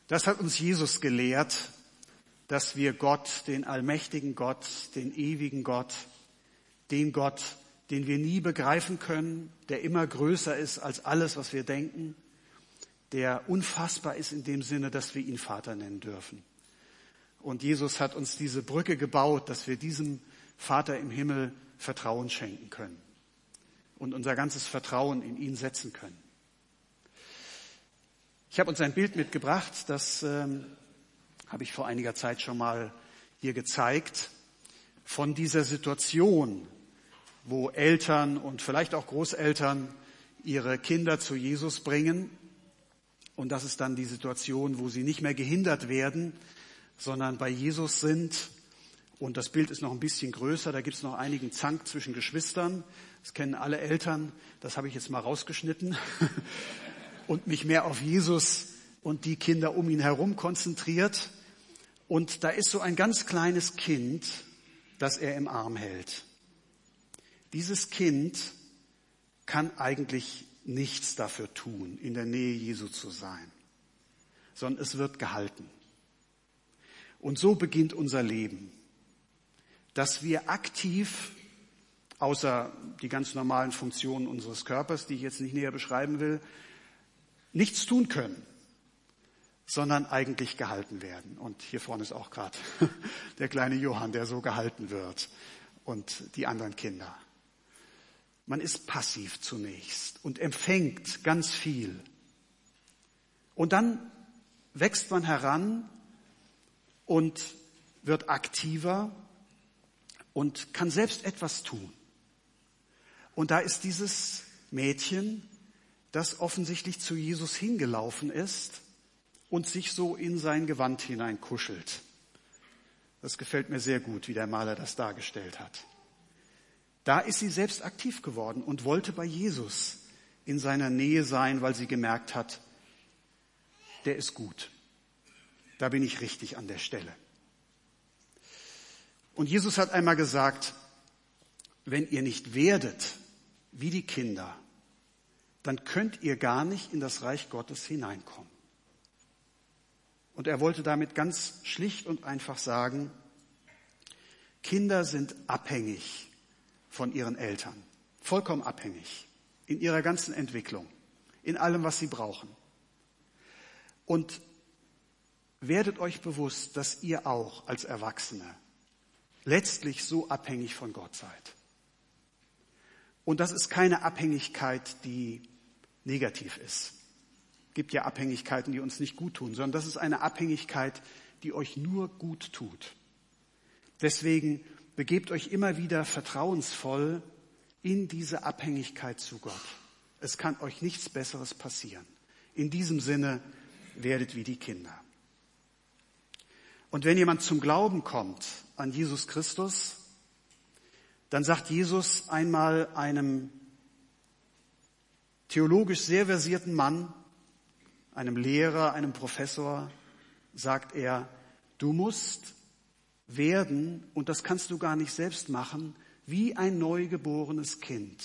Das hat uns Jesus gelehrt, dass wir Gott, den allmächtigen Gott, den ewigen Gott, den Gott, den wir nie begreifen können, der immer größer ist als alles, was wir denken, der unfassbar ist in dem Sinne, dass wir ihn Vater nennen dürfen. Und Jesus hat uns diese Brücke gebaut, dass wir diesem Vater im Himmel Vertrauen schenken können und unser ganzes Vertrauen in ihn setzen können. Ich habe uns ein Bild mitgebracht, das habe ich vor einiger Zeit schon mal hier gezeigt, von dieser Situation, wo Eltern und vielleicht auch Großeltern ihre Kinder zu Jesus bringen. Und das ist dann die Situation, wo sie nicht mehr gehindert werden, sondern bei Jesus sind. Und das Bild ist noch ein bisschen größer, da gibt es noch einigen Zank zwischen Geschwistern. Das kennen alle Eltern, das habe ich jetzt mal rausgeschnitten und mich mehr auf Jesus und die Kinder um ihn herum konzentriert. Und da ist so ein ganz kleines Kind, das er im Arm hält. Dieses Kind kann eigentlich nichts dafür tun, in der Nähe Jesu zu sein, sondern es wird gehalten. Und so beginnt unser Leben, dass wir aktiv, außer die ganz normalen Funktionen unseres Körpers, die ich jetzt nicht näher beschreiben will, nichts tun können, sondern eigentlich gehalten werden. Und hier vorne ist auch gerade der kleine Johann, der so gehalten wird und die anderen Kinder. Man ist passiv zunächst und empfängt ganz viel. Und dann wächst man heran und wird aktiver und kann selbst etwas tun. Und da ist dieses Mädchen, das offensichtlich zu Jesus hingelaufen ist und sich so in sein Gewand hineinkuschelt. Das gefällt mir sehr gut, wie der Maler das dargestellt hat. Da ist sie selbst aktiv geworden und wollte bei Jesus in seiner Nähe sein, weil sie gemerkt hat, der ist gut. Da bin ich richtig an der Stelle. Und Jesus hat einmal gesagt, wenn ihr nicht werdet wie die Kinder, dann könnt ihr gar nicht in das Reich Gottes hineinkommen. Und er wollte damit ganz schlicht und einfach sagen, Kinder sind abhängig von ihren Eltern, vollkommen abhängig in ihrer ganzen Entwicklung, in allem, was sie brauchen. Und werdet euch bewusst, dass ihr auch als Erwachsene letztlich so abhängig von Gott seid. Und das ist keine Abhängigkeit, die negativ ist. Es gibt ja Abhängigkeiten, die uns nicht gut tun, sondern das ist eine Abhängigkeit, die euch nur gut tut. Deswegen begebt euch immer wieder vertrauensvoll in diese Abhängigkeit zu Gott. Es kann euch nichts Besseres passieren. In diesem Sinne werdet wie die Kinder. Und wenn jemand zum Glauben kommt an Jesus Christus, dann sagt Jesus einmal einem theologisch sehr versierten Mann, einem Lehrer, einem Professor, sagt er, du musst werden, und das kannst du gar nicht selbst machen, wie ein neugeborenes Kind.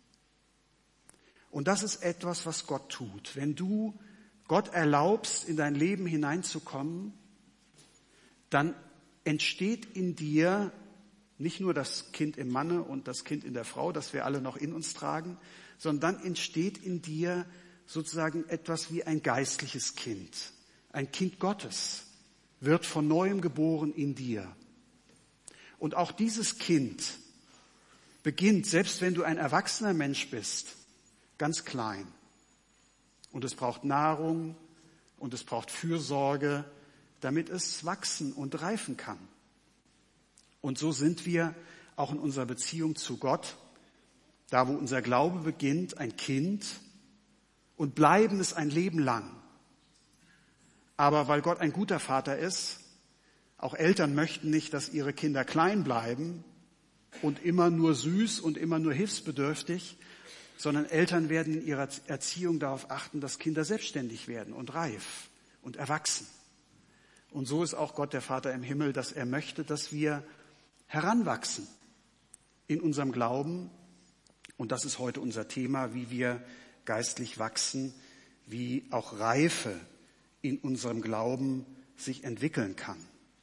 Und das ist etwas, was Gott tut. Wenn du Gott erlaubst, in dein Leben hineinzukommen, dann entsteht in dir nicht nur das Kind im Manne und das Kind in der Frau, das wir alle noch in uns tragen, sondern dann entsteht in dir sozusagen etwas wie ein geistliches Kind. Ein Kind Gottes wird von Neuem geboren in dir. Und auch dieses Kind beginnt, selbst wenn du ein erwachsener Mensch bist, ganz klein. Und es braucht Nahrung und es braucht Fürsorge, damit es wachsen und reifen kann. Und so sind wir auch in unserer Beziehung zu Gott, da wo unser Glaube beginnt, ein Kind und bleiben es ein Leben lang. Aber weil Gott ein guter Vater ist, auch Eltern möchten nicht, dass ihre Kinder klein bleiben und immer nur süß und immer nur hilfsbedürftig, sondern Eltern werden in ihrer Erziehung darauf achten, dass Kinder selbstständig werden und reif und erwachsen. Und so ist auch Gott, der Vater im Himmel, dass er möchte, dass wir heranwachsen in unserem Glauben. Und das ist heute unser Thema, wie wir geistlich wachsen, wie auch Reife in unserem Glauben sich entwickeln kann.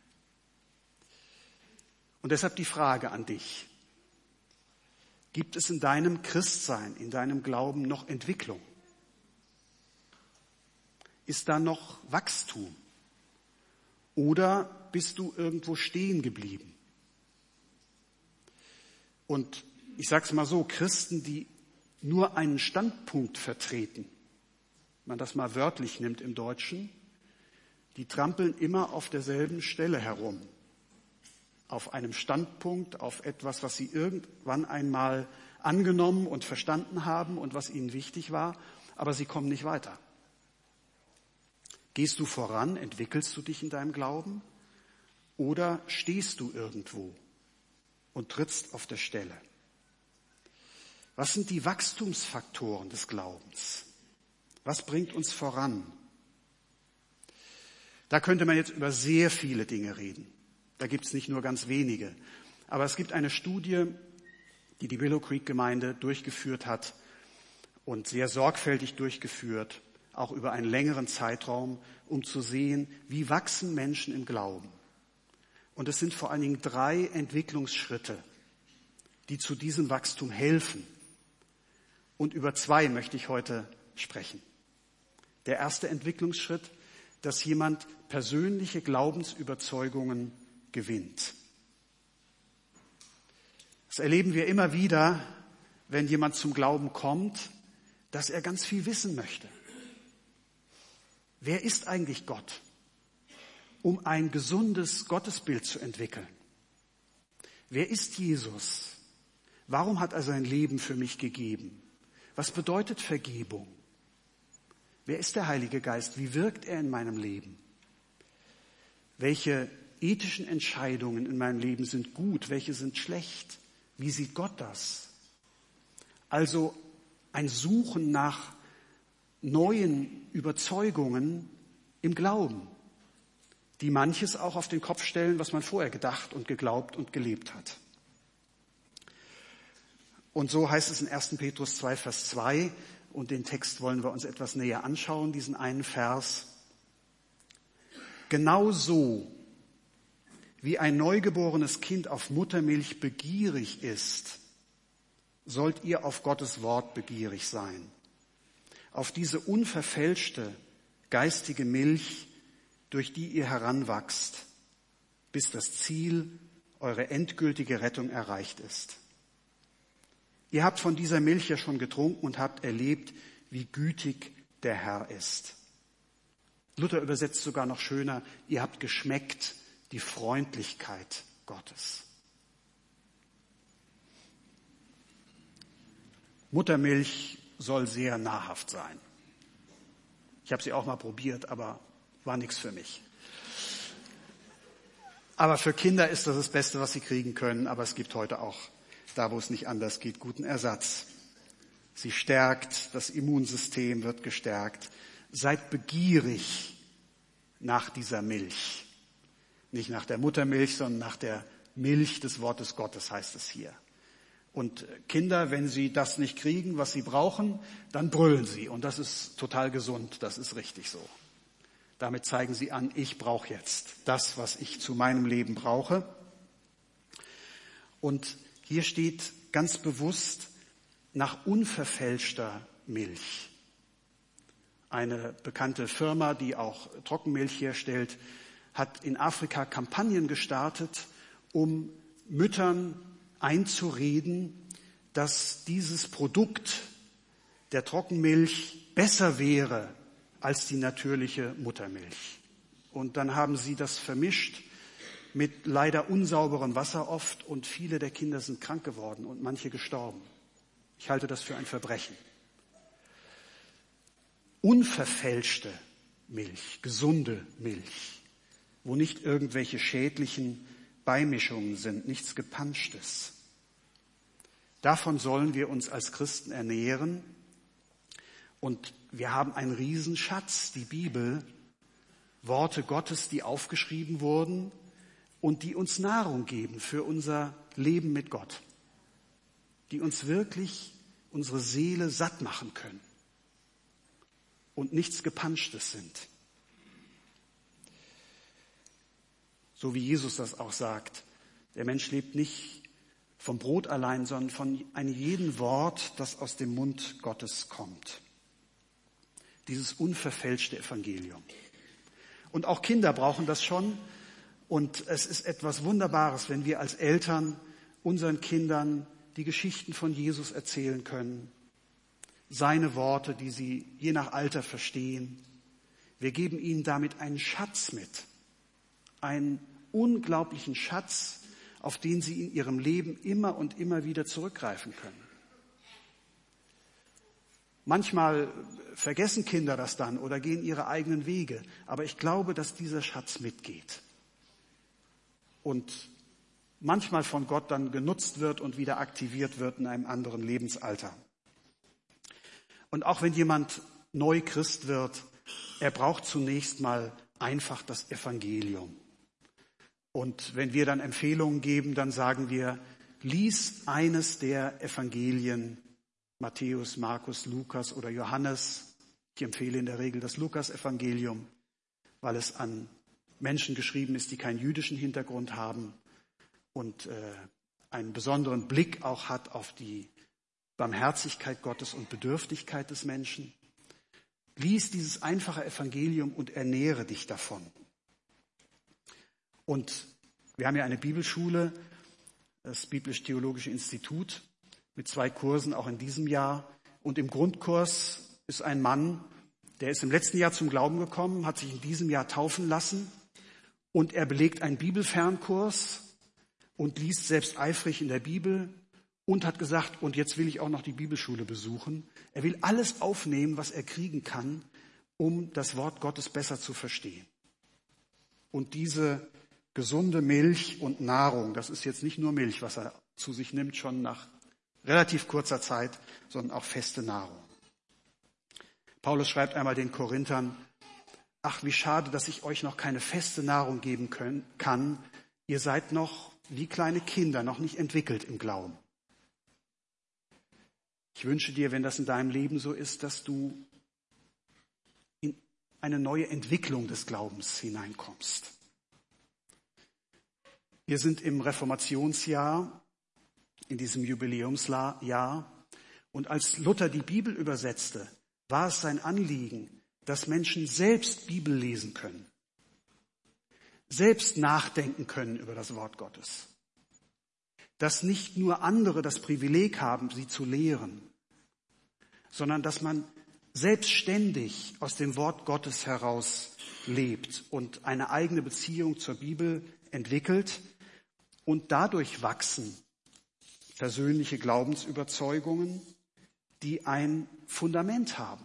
Und deshalb die Frage an dich: Gibt es in deinem Christsein, in deinem Glauben noch Entwicklung? Ist da noch Wachstum? Oder bist du irgendwo stehen geblieben? Und ich sage es mal so, Christen, die nur einen Standpunkt vertreten, wenn man das mal wörtlich nimmt im Deutschen, die trampeln immer auf derselben Stelle herum. Auf einem Standpunkt, auf etwas, was sie irgendwann einmal angenommen und verstanden haben und was ihnen wichtig war, aber sie kommen nicht weiter. Gehst du voran, entwickelst du dich in deinem Glauben oder stehst du irgendwo und trittst auf der Stelle? Was sind die Wachstumsfaktoren des Glaubens? Was bringt uns voran? Da könnte man jetzt über sehr viele Dinge reden. Da gibt es nicht nur ganz wenige. Aber es gibt eine Studie, die die Willow Creek Gemeinde durchgeführt hat und sehr sorgfältig durchgeführt, auch über einen längeren Zeitraum, um zu sehen, wie wachsen Menschen im Glauben. Und es sind vor allen Dingen 3 Entwicklungsschritte, die zu diesem Wachstum helfen. Und über 2 möchte ich heute sprechen. Der erste Entwicklungsschritt, dass jemand persönliche Glaubensüberzeugungen gewinnt. Das erleben wir immer wieder, wenn jemand zum Glauben kommt, dass er ganz viel wissen möchte. Wer ist eigentlich Gott? Um ein gesundes Gottesbild zu entwickeln. Wer ist Jesus? Warum hat er sein Leben für mich gegeben? Was bedeutet Vergebung? Wer ist der Heilige Geist? Wie wirkt er in meinem Leben? Welche ethischen Entscheidungen in meinem Leben sind gut? Welche sind schlecht? Wie sieht Gott das? Also ein Suchen nach neuen Überzeugungen im Glauben, die manches auch auf den Kopf stellen, was man vorher gedacht und geglaubt und gelebt hat. Und so heißt es in 1. Petrus 2, Vers 2, und den Text wollen wir uns etwas näher anschauen, diesen einen Vers. Genauso wie ein neugeborenes Kind auf Muttermilch begierig ist, sollt ihr auf Gottes Wort begierig sein. Auf diese unverfälschte geistige Milch, durch die ihr heranwachst, bis das Ziel, eure endgültige Rettung erreicht ist. Ihr habt von dieser Milch ja schon getrunken und habt erlebt, wie gütig der Herr ist. Luther übersetzt sogar noch schöner, ihr habt geschmeckt die Freundlichkeit Gottes. Muttermilch soll sehr nahrhaft sein. Ich habe sie auch mal probiert, aber war nichts für mich. Aber für Kinder ist das Beste, was sie kriegen können. Aber es gibt heute auch, da wo es nicht anders geht, guten Ersatz. Sie stärkt, das Immunsystem wird gestärkt. Seid begierig nach dieser Milch. Nicht nach der Muttermilch, sondern nach der Milch des Wortes Gottes, heißt es hier. Und Kinder, wenn sie das nicht kriegen, was sie brauchen, dann brüllen sie. Und das ist total gesund, das ist richtig so. Damit zeigen sie an, ich brauche jetzt das, was ich zu meinem Leben brauche. Und hier steht ganz bewusst nach unverfälschter Milch. Eine bekannte Firma, die auch Trockenmilch herstellt, hat in Afrika Kampagnen gestartet, um Müttern einzureden, dass dieses Produkt der Trockenmilch besser wäre als die natürliche Muttermilch. Und dann haben sie das vermischt mit leider unsauberem Wasser oft und viele der Kinder sind krank geworden und manche gestorben. Ich halte das für ein Verbrechen. Unverfälschte Milch, gesunde Milch, wo nicht irgendwelche schädlichen Beimischungen sind, nichts Gepanschtes. Davon sollen wir uns als Christen ernähren. Und wir haben einen Riesenschatz, die Bibel, Worte Gottes, die aufgeschrieben wurden und die uns Nahrung geben für unser Leben mit Gott, die uns wirklich unsere Seele satt machen können und nichts Gepanschtes sind. So wie Jesus das auch sagt. Der Mensch lebt nicht vom Brot allein, sondern von einem jeden Wort, das aus dem Mund Gottes kommt. Dieses unverfälschte Evangelium. Und auch Kinder brauchen das schon. Und es ist etwas Wunderbares, wenn wir als Eltern unseren Kindern die Geschichten von Jesus erzählen können. Seine Worte, die sie je nach Alter verstehen. Wir geben ihnen damit einen Schatz mit. Einen unglaublichen Schatz, auf den sie in ihrem Leben immer und immer wieder zurückgreifen können. Manchmal vergessen Kinder das dann oder gehen ihre eigenen Wege. Aber ich glaube, dass dieser Schatz mitgeht. Und manchmal von Gott dann genutzt wird und wieder aktiviert wird in einem anderen Lebensalter. Und auch wenn jemand neu Christ wird, er braucht zunächst mal einfach das Evangelium. Und wenn wir dann Empfehlungen geben, dann sagen wir, lies eines der Evangelien, Matthäus, Markus, Lukas oder Johannes. Ich empfehle in der Regel das Lukas-Evangelium, weil es an Menschen geschrieben ist, die keinen jüdischen Hintergrund haben und einen besonderen Blick auch hat auf die Barmherzigkeit Gottes und Bedürftigkeit des Menschen. Lies dieses einfache Evangelium und ernähre dich davon. Und wir haben ja eine Bibelschule, das Biblisch-Theologische Institut, mit 2 Kursen auch in diesem Jahr. Und im Grundkurs ist ein Mann, der ist im letzten Jahr zum Glauben gekommen, hat sich in diesem Jahr taufen lassen und er belegt einen Bibelfernkurs und liest selbst eifrig in der Bibel und hat gesagt, und jetzt will ich auch noch die Bibelschule besuchen. Er will alles aufnehmen, was er kriegen kann, um das Wort Gottes besser zu verstehen. Und diese gesunde Milch und Nahrung, das ist jetzt nicht nur Milch, was er zu sich nimmt, schon nach relativ kurzer Zeit, sondern auch feste Nahrung. Paulus schreibt einmal den Korinthern, ach, wie schade, dass ich euch noch keine feste Nahrung geben kann. Ihr seid noch wie kleine Kinder, noch nicht entwickelt im Glauben. Ich wünsche dir, wenn das in deinem Leben so ist, dass du in eine neue Entwicklung des Glaubens hineinkommst. Wir sind im Reformationsjahr, in diesem Jubiläumsjahr. Und als Luther die Bibel übersetzte, war es sein Anliegen, dass Menschen selbst Bibel lesen können, selbst nachdenken können über das Wort Gottes. Dass nicht nur andere das Privileg haben, sie zu lehren, sondern dass man selbstständig aus dem Wort Gottes heraus lebt und eine eigene Beziehung zur Bibel entwickelt und dadurch wachsen persönliche Glaubensüberzeugungen, die ein Fundament haben.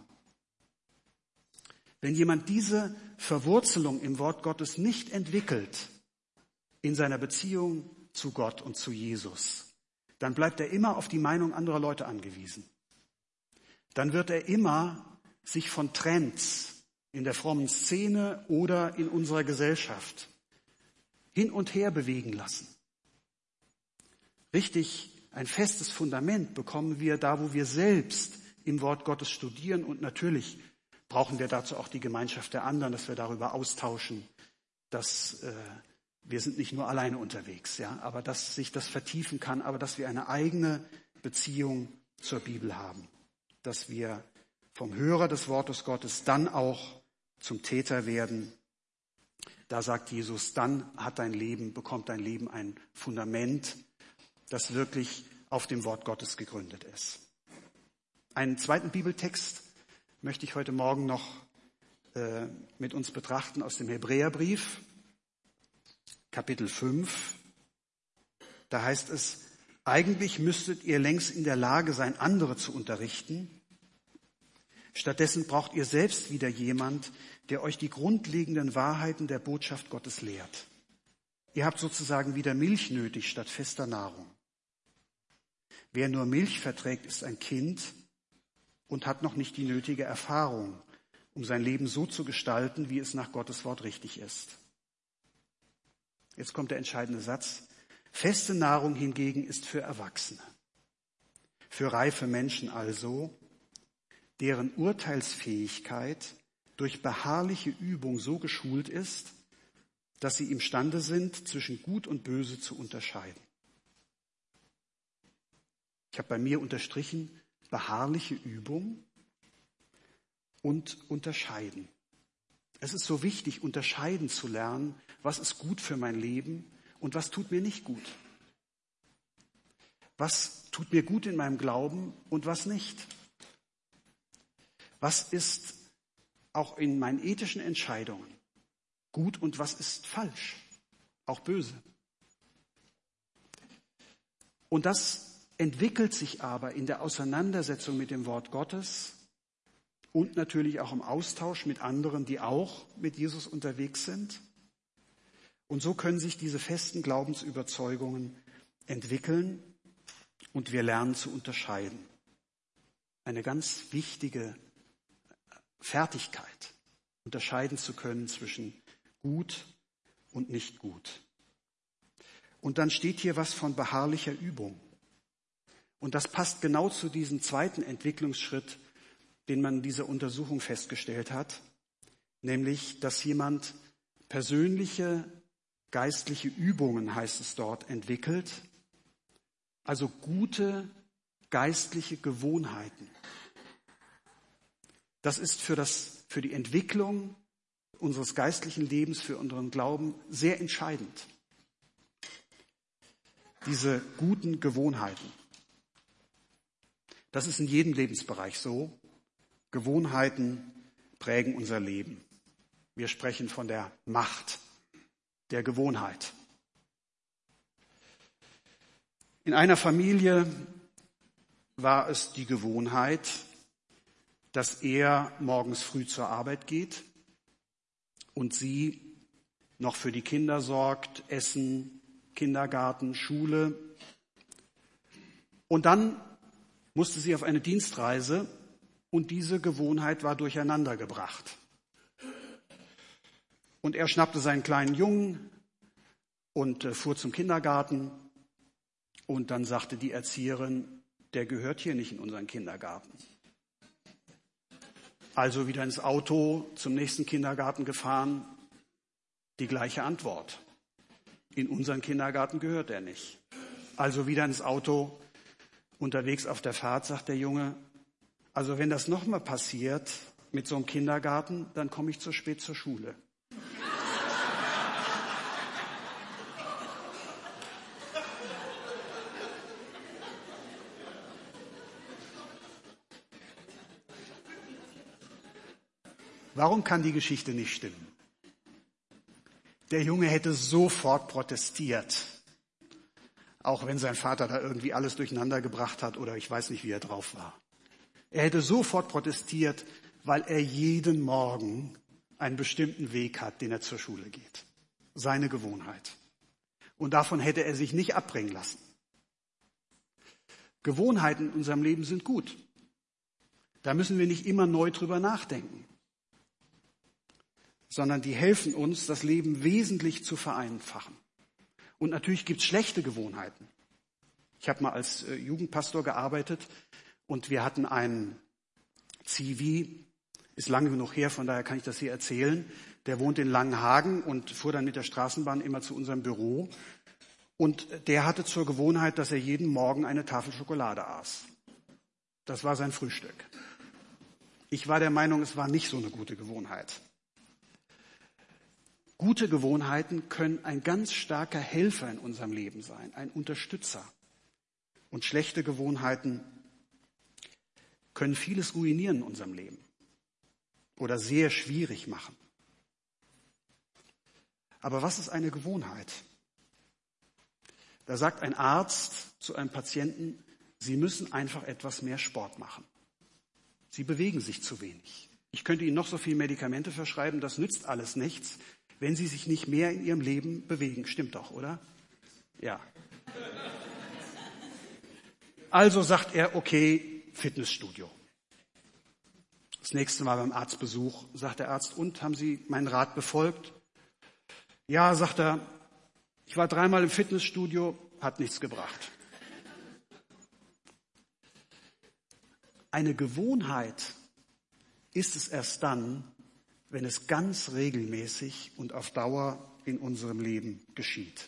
Wenn jemand diese Verwurzelung im Wort Gottes nicht entwickelt in seiner Beziehung zu Gott und zu Jesus, dann bleibt er immer auf die Meinung anderer Leute angewiesen. Dann wird er immer sich von Trends in der frommen Szene oder in unserer Gesellschaft hin und her bewegen lassen. Richtig, ein festes Fundament bekommen wir da, wo wir selbst im Wort Gottes studieren und natürlich brauchen wir dazu auch die Gemeinschaft der anderen, dass wir darüber austauschen, dass wir sind nicht nur alleine unterwegs, ja, aber dass sich das vertiefen kann, aber dass wir eine eigene Beziehung zur Bibel haben, dass wir vom Hörer des Wortes Gottes dann auch zum Täter werden. Da sagt Jesus, dann bekommt dein Leben ein Fundament, das wirklich auf dem Wort Gottes gegründet ist. Einen zweiten Bibeltext möchte ich heute Morgen noch mit uns betrachten aus dem Hebräerbrief, Kapitel 5. Da heißt es, eigentlich müsstet ihr längst in der Lage sein, andere zu unterrichten. Stattdessen braucht ihr selbst wieder jemand, der euch die grundlegenden Wahrheiten der Botschaft Gottes lehrt. Ihr habt sozusagen wieder Milch nötig statt fester Nahrung. Wer nur Milch verträgt, ist ein Kind und hat noch nicht die nötige Erfahrung, um sein Leben so zu gestalten, wie es nach Gottes Wort richtig ist. Jetzt kommt der entscheidende Satz. Feste Nahrung hingegen ist für Erwachsene, für reife Menschen also, deren Urteilsfähigkeit durch beharrliche Übung so geschult ist, dass sie imstande sind, zwischen Gut und Böse zu unterscheiden. Ich habe bei mir unterstrichen, beharrliche Übung und unterscheiden. Es ist so wichtig, unterscheiden zu lernen, was ist gut für mein Leben und was tut mir nicht gut. Was tut mir gut in meinem Glauben und was nicht. Was ist auch in meinen ethischen Entscheidungen gut und was ist falsch, auch böse. Und das entwickelt sich aber in der Auseinandersetzung mit dem Wort Gottes und natürlich auch im Austausch mit anderen, die auch mit Jesus unterwegs sind. Und so können sich diese festen Glaubensüberzeugungen entwickeln und wir lernen zu unterscheiden. Eine ganz wichtige Fertigkeit, unterscheiden zu können zwischen gut und nicht gut. Und dann steht hier was von beharrlicher Übung. Und das passt genau zu diesem zweiten Entwicklungsschritt, den man in dieser Untersuchung festgestellt hat, nämlich, dass jemand persönliche geistliche Übungen, heißt es dort, entwickelt, also gute geistliche Gewohnheiten. Das ist für die Entwicklung unseres geistlichen Lebens, für unseren Glauben sehr entscheidend. Diese guten Gewohnheiten. Das ist in jedem Lebensbereich so. Gewohnheiten prägen unser Leben. Wir sprechen von der Macht der Gewohnheit. In einer Familie war es die Gewohnheit, dass er morgens früh zur Arbeit geht und sie noch für die Kinder sorgt, Essen, Kindergarten, Schule. Und dann musste sie auf eine Dienstreise und diese Gewohnheit war durcheinandergebracht. Und er schnappte seinen kleinen Jungen und fuhr zum Kindergarten und dann sagte die Erzieherin, der gehört hier nicht in unseren Kindergarten. Also wieder ins Auto zum nächsten Kindergarten gefahren, die gleiche Antwort. In unseren Kindergarten gehört er nicht. Also wieder ins Auto, unterwegs auf der Fahrt, sagt der Junge, also wenn das nochmal passiert mit so einem Kindergarten, dann komme ich zu spät zur Schule. Warum kann die Geschichte nicht stimmen? Der Junge hätte sofort protestiert, auch wenn sein Vater da irgendwie alles durcheinander gebracht hat oder ich weiß nicht, wie er drauf war. Er hätte sofort protestiert, weil er jeden Morgen einen bestimmten Weg hat, den er zur Schule geht. Seine Gewohnheit. Und davon hätte er sich nicht abbringen lassen. Gewohnheiten in unserem Leben sind gut. Da müssen wir nicht immer neu drüber nachdenken, sondern die helfen uns, das Leben wesentlich zu vereinfachen. Und natürlich gibt es schlechte Gewohnheiten. Ich habe mal als Jugendpastor gearbeitet und wir hatten einen Zivi, ist lange genug her, von daher kann ich das hier erzählen. Der wohnt in Langenhagen und fuhr dann mit der Straßenbahn immer zu unserem Büro. Und der hatte zur Gewohnheit, dass er jeden Morgen eine Tafel Schokolade aß. Das war sein Frühstück. Ich war der Meinung, es war nicht so eine gute Gewohnheit. Gute Gewohnheiten können ein ganz starker Helfer in unserem Leben sein, ein Unterstützer. Und schlechte Gewohnheiten können vieles ruinieren in unserem Leben oder sehr schwierig machen. Aber was ist eine Gewohnheit? Da sagt ein Arzt zu einem Patienten, Sie müssen einfach etwas mehr Sport machen. Sie bewegen sich zu wenig. Ich könnte Ihnen noch so viele Medikamente verschreiben, das nützt alles nichts, wenn Sie sich nicht mehr in Ihrem Leben bewegen. Stimmt doch, oder? Ja. Also sagt er, okay, Fitnessstudio. Das nächste Mal beim Arztbesuch sagt der Arzt, und, haben Sie meinen Rat befolgt? Ja, sagt er, ich war 3-mal im Fitnessstudio, hat nichts gebracht. Eine Gewohnheit ist es erst dann, wenn es ganz regelmäßig und auf Dauer in unserem Leben geschieht.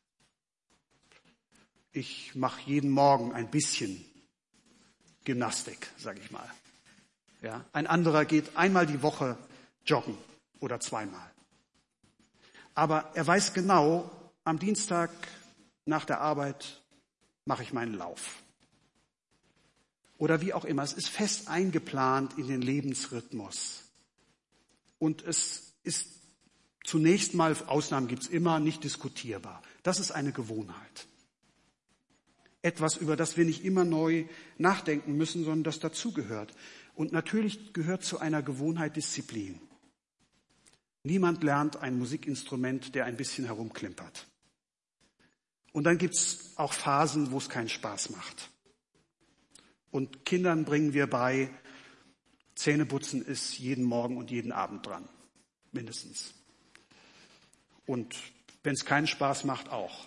Ich mache jeden Morgen ein bisschen Gymnastik, sage ich mal. Ja, ein anderer geht einmal die Woche joggen oder zweimal. Aber er weiß genau, am Dienstag nach der Arbeit mache ich meinen Lauf. Oder wie auch immer, es ist fest eingeplant in den Lebensrhythmus. Und es ist zunächst mal, Ausnahmen gibt es immer, nicht diskutierbar. Das ist eine Gewohnheit. Etwas, über das wir nicht immer neu nachdenken müssen, sondern das dazugehört. Und natürlich gehört zu einer Gewohnheit Disziplin. Niemand lernt ein Musikinstrument, der ein bisschen herumklimpert. Und dann gibt es auch Phasen, wo es keinen Spaß macht. Und Kindern bringen wir bei, Zähneputzen ist jeden Morgen und jeden Abend dran, mindestens. Und wenn es keinen Spaß macht, auch.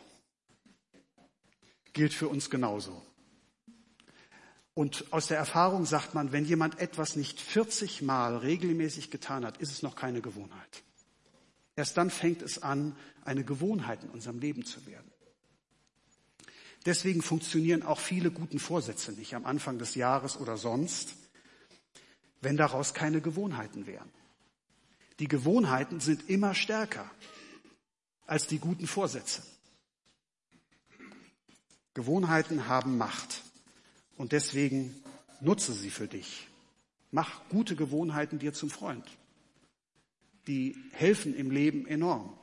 Gilt für uns genauso. Und aus der Erfahrung sagt man, wenn jemand etwas nicht 40 Mal regelmäßig getan hat, ist es noch keine Gewohnheit. Erst dann fängt es an, eine Gewohnheit in unserem Leben zu werden. Deswegen funktionieren auch viele guten Vorsätze nicht am Anfang des Jahres oder sonst, wenn daraus keine Gewohnheiten wären. Die Gewohnheiten sind immer stärker als die guten Vorsätze. Gewohnheiten haben Macht und deswegen nutze sie für dich. Mach gute Gewohnheiten dir zum Freund. Die helfen im Leben enorm.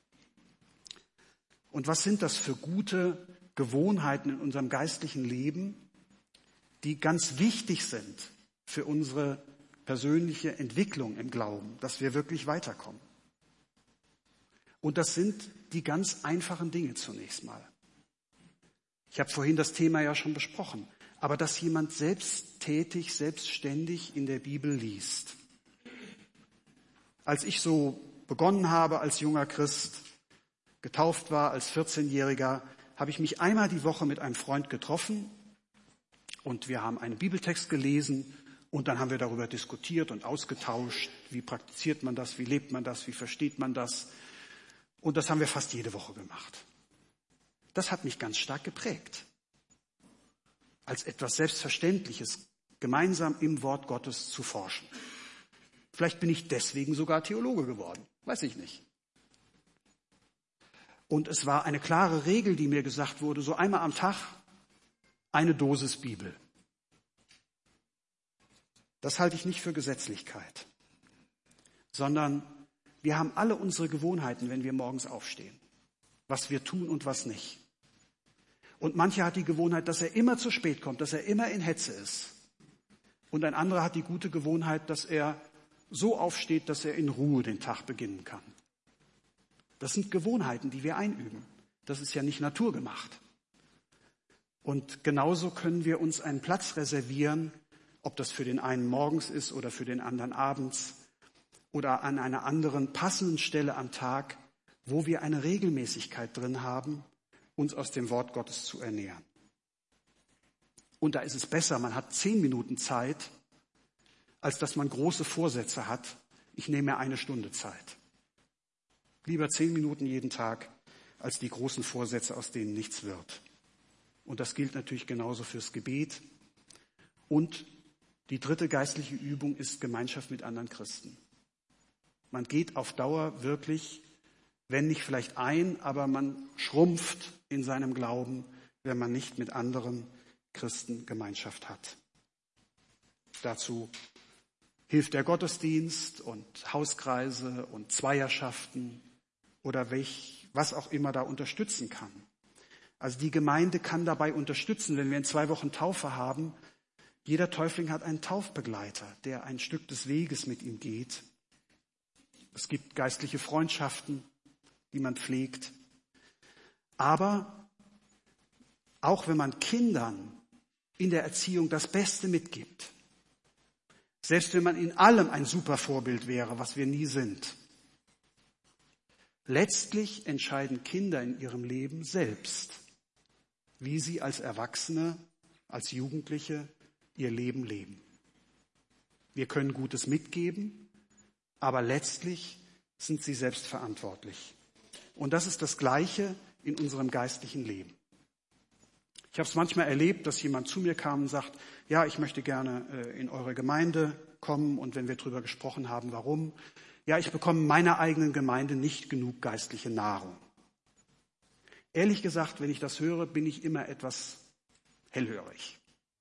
Und was sind das für gute Gewohnheiten in unserem geistlichen Leben, die ganz wichtig sind für unsere persönliche Entwicklung im Glauben, dass wir wirklich weiterkommen? Und das sind die ganz einfachen Dinge zunächst mal. Ich habe vorhin das Thema ja schon besprochen, aber dass jemand selbsttätig, selbstständig in der Bibel liest. Als ich so begonnen habe als junger Christ, getauft war als 14-Jähriger, habe ich mich einmal die Woche mit einem Freund getroffen und wir haben einen Bibeltext gelesen und dann haben wir darüber diskutiert und ausgetauscht, wie praktiziert man das, wie lebt man das, wie versteht man das. Und das haben wir fast jede Woche gemacht. Das hat mich ganz stark geprägt. Als etwas Selbstverständliches, gemeinsam im Wort Gottes zu forschen. Vielleicht bin ich deswegen sogar Theologe geworden, weiß ich nicht. Und es war eine klare Regel, die mir gesagt wurde, so einmal am Tag eine Dosis Bibel. Das halte ich nicht für Gesetzlichkeit, sondern wir haben alle unsere Gewohnheiten, wenn wir morgens aufstehen, was wir tun und was nicht. Und mancher hat die Gewohnheit, dass er immer zu spät kommt, dass er immer in Hetze ist. Und ein anderer hat die gute Gewohnheit, dass er so aufsteht, dass er in Ruhe den Tag beginnen kann. Das sind Gewohnheiten, die wir einüben. Das ist ja nicht naturgemacht. Und genauso können wir uns einen Platz reservieren, ob das für den einen morgens ist oder für den anderen abends oder an einer anderen passenden Stelle am Tag, wo wir eine Regelmäßigkeit drin haben, uns aus dem Wort Gottes zu ernähren. Und da ist es besser, man hat 10 Minuten Zeit, als dass man große Vorsätze hat. Ich nehme mir 1 Stunde Zeit. Lieber 10 Minuten jeden Tag, als die großen Vorsätze, aus denen nichts wird. Und das gilt natürlich genauso fürs Gebet. Und die dritte geistliche Übung ist Gemeinschaft mit anderen Christen. Man geht auf Dauer wirklich, wenn nicht vielleicht ein, aber man schrumpft in seinem Glauben, wenn man nicht mit anderen Christen Gemeinschaft hat. Dazu hilft der Gottesdienst und Hauskreise und Zweierschaften oder was auch immer da unterstützen kann. Also die Gemeinde kann dabei unterstützen, wenn wir in 2 Wochen Taufe haben. Jeder Täufling hat einen Taufbegleiter, der ein Stück des Weges mit ihm geht. Es gibt geistliche Freundschaften, die man pflegt. Aber auch wenn man Kindern in der Erziehung das Beste mitgibt, selbst wenn man in allem ein super Vorbild wäre, was wir nie sind, letztlich entscheiden Kinder in ihrem Leben selbst, wie sie als Erwachsene, als Jugendliche ihr Leben leben. Wir können Gutes mitgeben, aber letztlich sind sie selbst verantwortlich. Und das ist das Gleiche in unserem geistlichen Leben. Ich habe es manchmal erlebt, dass jemand zu mir kam und sagt, ja, ich möchte gerne in eure Gemeinde kommen. Und wenn wir darüber gesprochen haben, warum? Ja, ich bekomme in meiner eigenen Gemeinde nicht genug geistliche Nahrung. Ehrlich gesagt, wenn ich das höre, bin ich immer etwas hellhörig.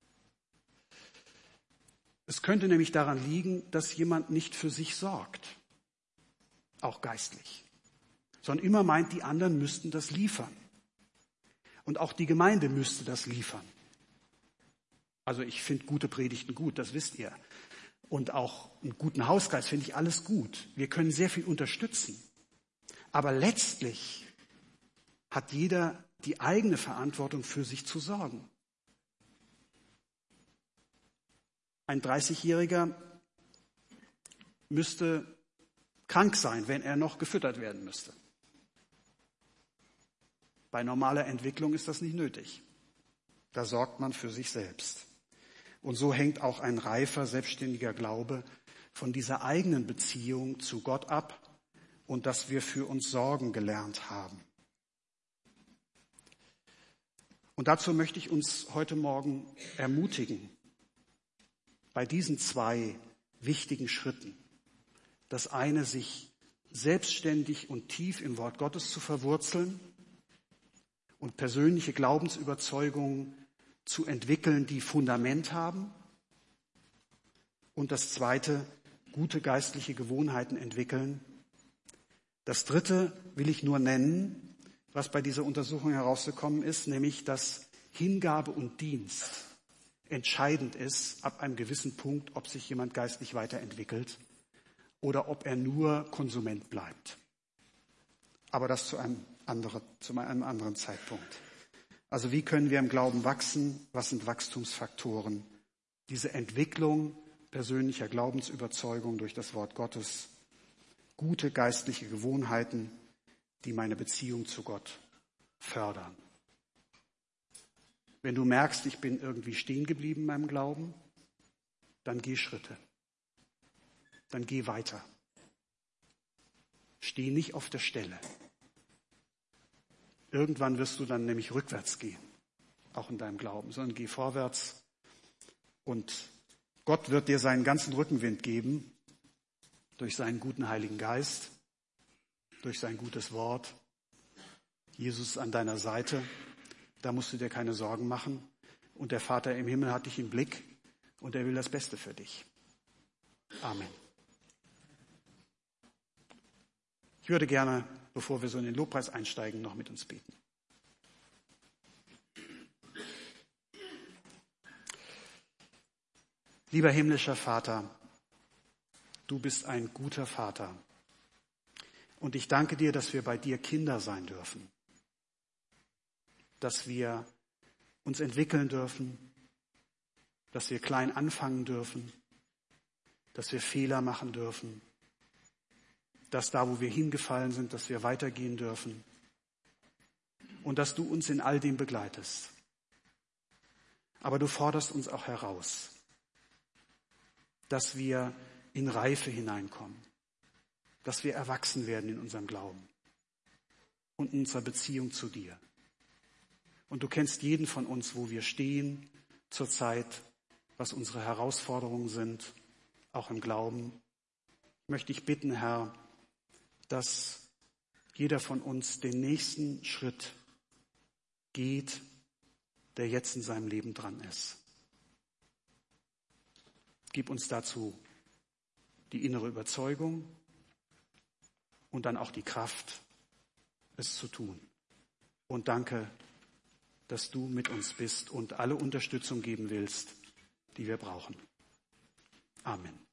Es könnte nämlich daran liegen, dass jemand nicht für sich sorgt, auch geistlich, sondern immer meint, die anderen müssten das liefern. Und auch die Gemeinde müsste das liefern. Also ich finde gute Predigten gut, das wisst ihr. Und auch einen guten Hauskreis finde ich alles gut. Wir können sehr viel unterstützen. Aber letztlich hat jeder die eigene Verantwortung, für sich zu sorgen. Ein 30-Jähriger müsste krank sein, wenn er noch gefüttert werden müsste. Bei normaler Entwicklung ist das nicht nötig. Da sorgt man für sich selbst. Und so hängt auch ein reifer, selbstständiger Glaube von dieser eigenen Beziehung zu Gott ab und dass wir für uns sorgen gelernt haben. Und dazu möchte ich uns heute Morgen ermutigen, bei diesen 2 wichtigen Schritten. Das eine, sich selbstständig und tief im Wort Gottes zu verwurzeln und persönliche Glaubensüberzeugungen zu entwickeln, die Fundament haben. Und das zweite, gute geistliche Gewohnheiten entwickeln. Das dritte will ich nur nennen, was bei dieser Untersuchung herausgekommen ist, nämlich, dass Hingabe und Dienst entscheidend ist, ab einem gewissen Punkt, ob sich jemand geistlich weiterentwickelt oder ob er nur Konsument bleibt. Aber das zu einem anderen Zeitpunkt. Also wie können wir im Glauben wachsen? Was sind Wachstumsfaktoren? Diese Entwicklung persönlicher Glaubensüberzeugung durch das Wort Gottes, gute geistliche Gewohnheiten, die meine Beziehung zu Gott fördern. Wenn du merkst, ich bin irgendwie stehen geblieben in meinem Glauben, dann geh Schritte. Dann geh weiter. Steh nicht auf der Stelle. Irgendwann wirst du dann nämlich rückwärts gehen, auch in deinem Glauben, sondern geh vorwärts und Gott wird dir seinen ganzen Rückenwind geben durch seinen guten Heiligen Geist, durch sein gutes Wort. Jesus an deiner Seite, da musst du dir keine Sorgen machen und der Vater im Himmel hat dich im Blick und er will das Beste für dich. Amen. Ich würde gerne, bevor wir so in den Lobpreis einsteigen, noch mit uns beten. Lieber himmlischer Vater, du bist ein guter Vater. Und ich danke dir, dass wir bei dir Kinder sein dürfen. Dass wir uns entwickeln dürfen, dass wir klein anfangen dürfen, dass wir Fehler machen dürfen, dass da, wo wir hingefallen sind, dass wir weitergehen dürfen und dass du uns in all dem begleitest. Aber du forderst uns auch heraus, dass wir in Reife hineinkommen, dass wir erwachsen werden in unserem Glauben und in unserer Beziehung zu dir. Und du kennst jeden von uns, wo wir stehen zurzeit, was unsere Herausforderungen sind, auch im Glauben. Ich möchte dich bitten, Herr, dass jeder von uns den nächsten Schritt geht, der jetzt in seinem Leben dran ist. Gib uns dazu die innere Überzeugung und dann auch die Kraft, es zu tun. Und danke, dass du mit uns bist und alle Unterstützung geben willst, die wir brauchen. Amen.